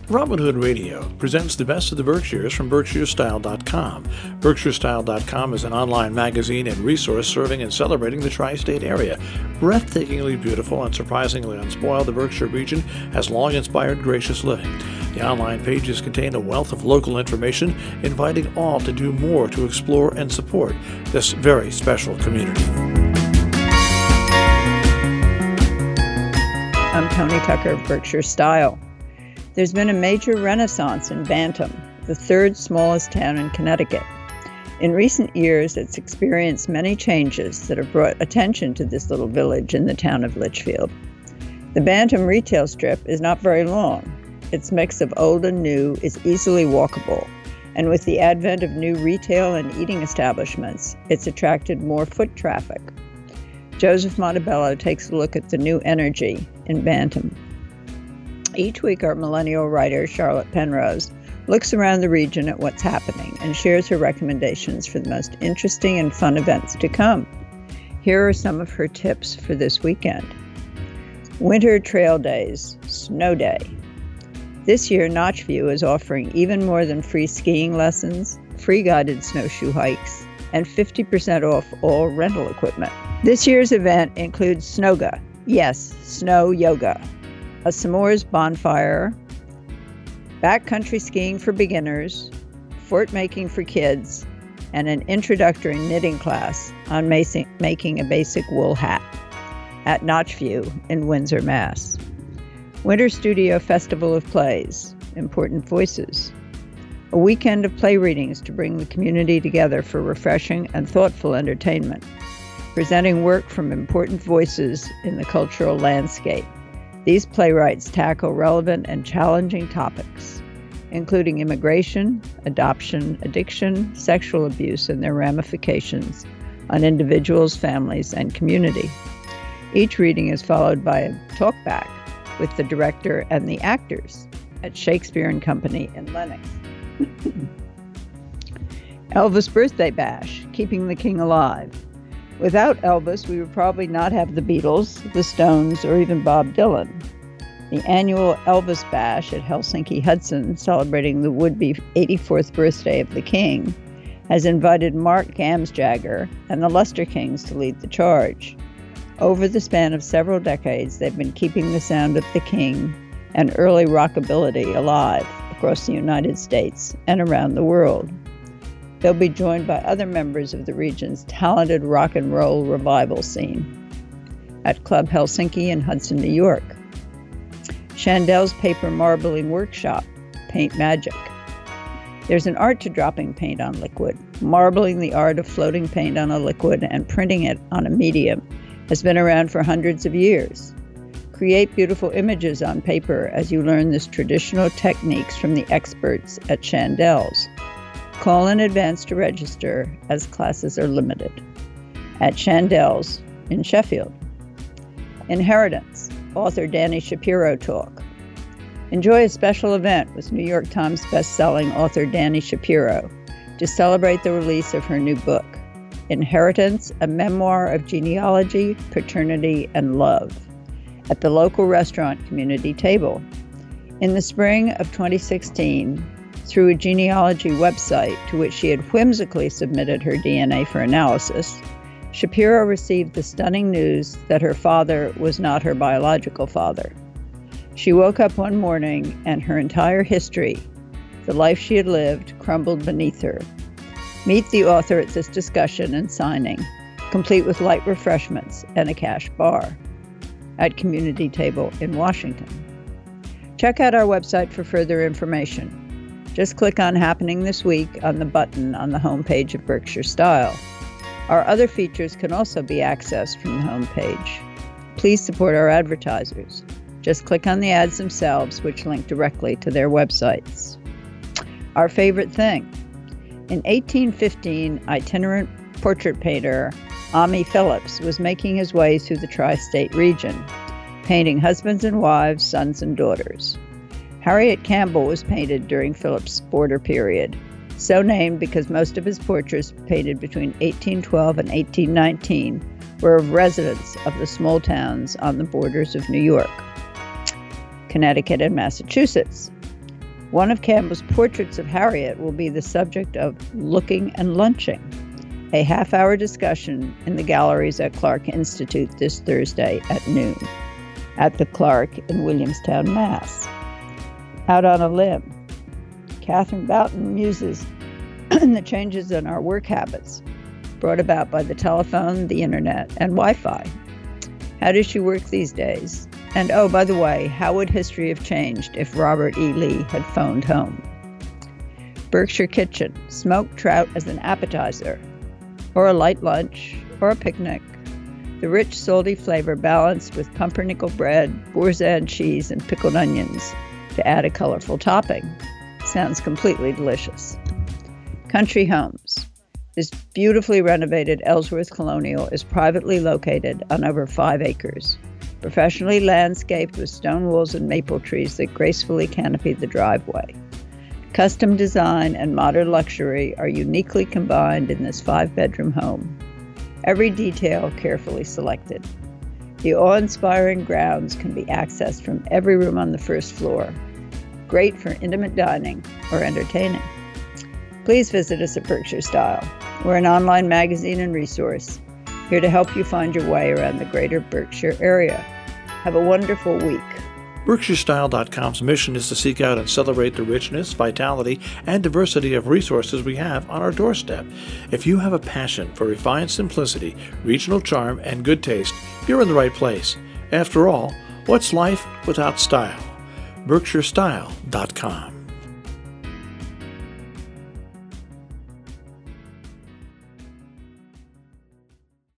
Robin Hood Radio presents the best of the Berkshires from BerkshireStyle.com. BerkshireStyle.com is an online magazine and resource serving and celebrating the tri-state area. Breathtakingly beautiful and surprisingly unspoiled, the Berkshire region has long inspired gracious living. The online pages contain a wealth of local information, inviting all to do more to explore and support this very special community. I'm Tony Tucker of Berkshire Style. There's been a major renaissance in Bantam, the third smallest town in Connecticut. In recent years, it's experienced many changes that have brought attention to this little village in the town of Litchfield. The Bantam retail strip is not very long. Its mix of old and new is easily walkable, and with the advent of new retail and eating establishments, it's attracted more foot traffic. Joseph Montebello takes a look at the new energy in Bantam. Each week, our millennial writer, Charlotte Penrose, looks around the region at what's happening and shares her recommendations for the most interesting and fun events to come. Here are some of her tips for this weekend. Winter Trail Days, Snow Day. This year, Notchview is offering even more than free skiing lessons, free guided snowshoe hikes, and 50% off all rental equipment. This year's event includes Snowga, yes, snow yoga, a s'mores bonfire, backcountry skiing for beginners, fort making for kids, and an introductory knitting class on making a basic wool hat at Notchview in Windsor, Mass. Winter Studio Festival of Plays, Important Voices, a weekend of play readings to bring the community together for refreshing and thoughtful entertainment, presenting work from important voices in the cultural landscape. These playwrights tackle relevant and challenging topics, including immigration, adoption, addiction, sexual abuse, and their ramifications on individuals, families, and community. Each reading is followed by a talkback with the director and the actors at Shakespeare and Company in Lenox. Elvis Birthday Bash, Keeping the King Alive. Without Elvis, we would probably not have the Beatles, the Stones, or even Bob Dylan. The annual Elvis Bash at Helsinki Hudson, celebrating the would-be 84th birthday of the King, has invited Mark Gamsjagger and the Luster Kings to lead the charge. Over the span of several decades, they've been keeping the sound of the King and early rockabilly alive across the United States and around the world. They'll be joined by other members of the region's talented rock and roll revival scene at Club Helsinki in Hudson, New York. Chandell's Paper Marbling Workshop, Paint Magic. There's an art to dropping paint on liquid. Marbling, the art of floating paint on a liquid and printing it on a medium, has been around for hundreds of years. Create beautiful images on paper as you learn this traditional techniques from the experts at Chandell's. Call in advance to register, as classes are limited. At Chandell's in Sheffield. Inheritance, author Dani Shapiro talk. Enjoy a special event with New York Times best-selling author Dani Shapiro to celebrate the release of her new book, Inheritance, a memoir of genealogy, paternity, and love, at the local restaurant Community Table. In the spring of 2016, through a genealogy website to which she had whimsically submitted her DNA for analysis, Shapiro received the stunning news that her father was not her biological father. She woke up one morning and her entire history, the life she had lived, crumbled beneath her. Meet the author at this discussion and signing, complete with light refreshments and a cash bar, at Community Table in Washington. Check out our website for further information. Just click on Happening This Week on the button on the homepage of Berkshire Style. Our other features can also be accessed from the homepage. Please support our advertisers. Just click on the ads themselves, which link directly to their websites. Our favorite thing. In 1815, itinerant portrait painter Ami Phillips was making his way through the tri-state region, painting husbands and wives, sons and daughters. Harriet Campbell was painted during Phillips' border period, so named because most of his portraits painted between 1812 and 1819 were of residents of the small towns on the borders of New York, Connecticut, and Massachusetts. One of Campbell's portraits of Harriet will be the subject of Looking and Lunching, a half-hour discussion in the galleries at Clark Institute this Thursday at noon, at the Clark in Williamstown, Mass. Out on a limb, Catherine Boughton muses on the changes in our work habits, brought about by the telephone, the internet, and Wi-Fi. How does she work these days? And oh, by the way, how would history have changed if Robert E. Lee had phoned home? Berkshire Kitchen, smoked trout as an appetizer, or a light lunch, or a picnic. The rich, salty flavor balanced with pumpernickel bread, Boursin cheese, and pickled onions to add a colorful topping. Sounds completely delicious. Country Homes. This beautifully renovated Ellsworth Colonial is privately located on over 5 acres, professionally landscaped with stone walls and maple trees that gracefully canopy the driveway. Custom design and modern luxury are uniquely combined in this 5-bedroom home. Every detail carefully selected. The awe-inspiring grounds can be accessed from every room on the first floor. Great for intimate dining or entertaining. Please visit us at Berkshire Style. We're an online magazine and resource, here to help you find your way around the greater Berkshire area. Have a wonderful week. BerkshireStyle.com's mission is to seek out and celebrate the richness, vitality, and diversity of resources we have on our doorstep. If you have a passion for refined simplicity, regional charm, and good taste, you're in the right place. After all, what's life without style? BerkshireStyle.com.